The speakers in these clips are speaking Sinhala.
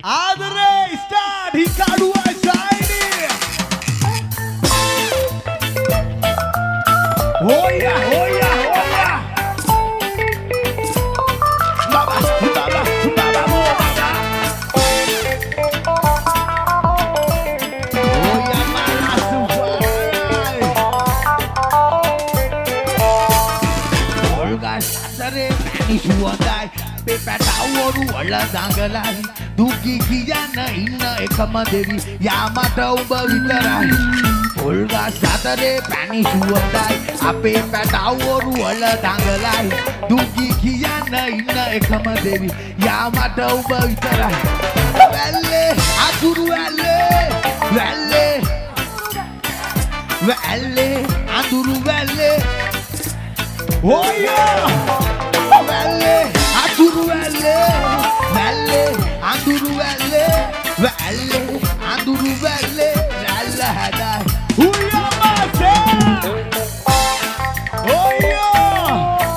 ආදරේ ස්ටාර්ට් හිකාඩුවා ශායිනි හොයා හොයා හොයා බබා බබා බබා බබා හොයා මාසු ඔල්ගා සතරේ නිසුවදයි පෙපටවරු වල දඟලයි දුකී කියන ඉන්න එකම දෙවි යාමට ඔබ විතරයි ඔල්ගා සතරේ පැණි සුවඳයි අපේ පැටවරු වල දඟලයි දුකී කියන ඉන්න එකම දෙවි යාමට ඔබ විතරයි වැල්ලේ අතුරු වැල්ලේ වැල්ලේ වැල්ලේ අතුරු වැල්ලේ ඔයා වැල්ලේ අතුරු වැල්ලේ වැල්ලේ අඳුරු වැල්ලේ වැල්ලේ අඳුරු වැල්ලේ රැල්ල හැදයි උයා මාසේ ඔයා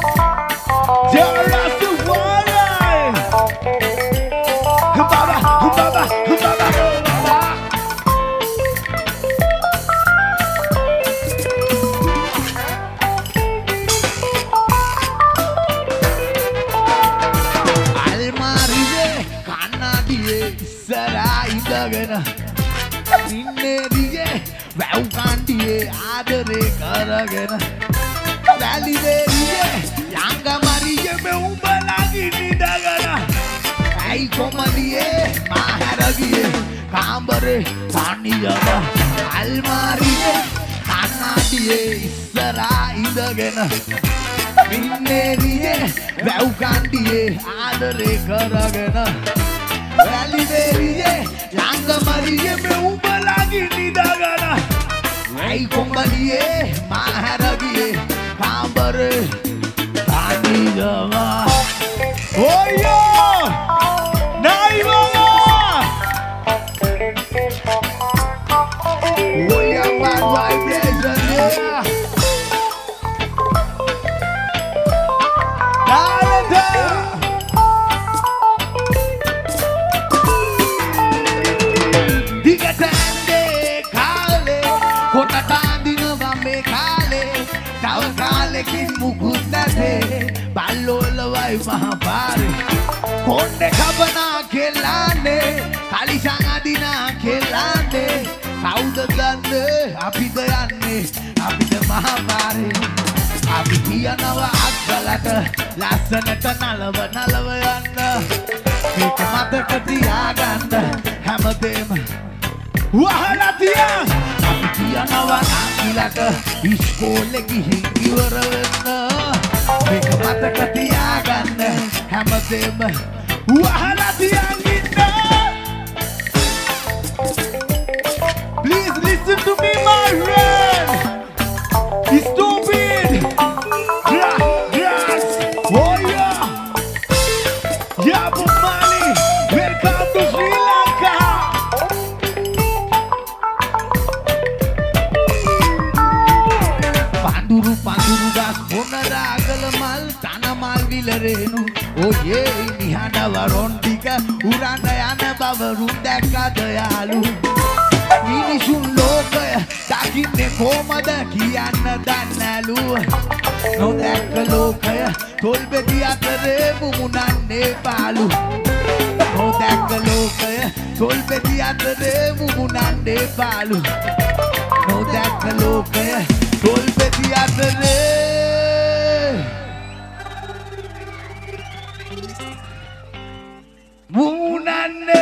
ජරසු වරයි බබා බබා බබා ඉන්නේ දිගේ වැව් කාණ්ඩියේ ආදරේ කරගෙන වැලි දෙවියේ යංගමරියේ මෙුඹලගින් ඉඳගෙන ඇයි කොමලියේ මාහැරගියේ කාමරේ තනියම අල්මාරියේ කන්නාඩියේ ඉස්සරහා ඉඳගෙන ඉන්නේ දිගේ වැව් කාණ්ඩියේ ආදරේ කරගෙන වැලි දෙවියේ යංගමරියේ මෙුඹලගින් ඉඳගෙන ඇයි කොමලියේ මාහැරගියේ කාමරේ තනියම ඔයෝ නයිවලා ඔයා my vibration yeah Kin mugut nade balol vai mahapare konde kabana kelane kalisang adina kelane kauda danne apida yanne apida mahapare api kiyanawa aggalata lassanata nalawa nalawa yanna meka mataka tiyaganna hamadem wahala tiyan api kiyanawa angilata iskole gihin ඉවර වෙන්න මේක මතක තියාගන්න හැමදේම වහලා තියන් ඉන්න Please listen to me my friend Stupid Grass Oh yeah Yeah Bob Marley Welcome to Sri Lanka Panduru panduru gas bonaragala mal tanamal vilarenu oye nihana warondika urana yana bavarun dakka dayalu minisun lokaya dakinne komada kiyanna dannalu no dakka lokaya tolbedi atare mumunanne palu no dakka lokaya tolbedi atare mumunanne palu no dakka lokaya tolbedi atare Munanne